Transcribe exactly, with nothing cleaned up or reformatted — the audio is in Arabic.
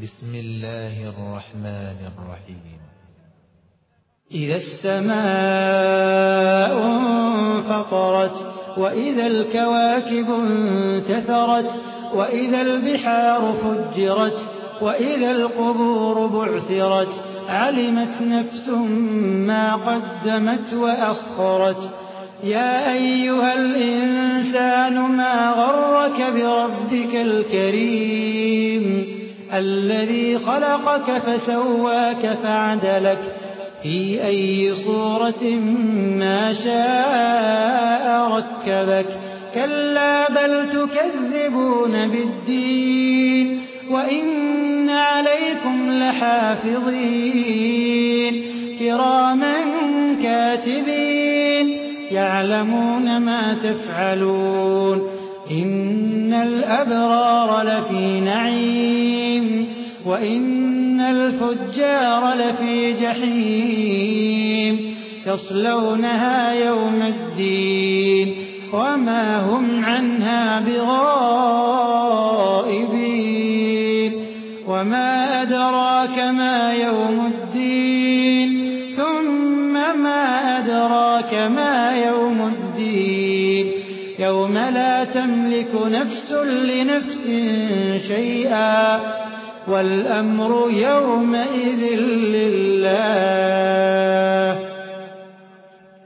بسم الله الرحمن الرحيم. إذا السماء انفطرت وإذا الكواكب انتثرت وإذا البحار فجرت وإذا القبور بعثرت علمت نفس ما قدمت وأخرت. يا أيها الإنسان ما غرك بربك الكريم الذي خلقك فسواك فعدلك في أي صورة ما شاء ركبك. كلا بل تكذبون بالدين وإن عليكم لحافظين كراما كاتبين يعلمون ما تفعلون. إن الأبرار لفي نعيم وإن الفجار لفي جحيم يصلونها يوم الدين وما هم عنها بغائبين. وما أدراك ما يوم الدين ثم ما أدراك ما يوم الدين يوم لا تملك نفس لنفس شيئا والأمر يومئذ لله.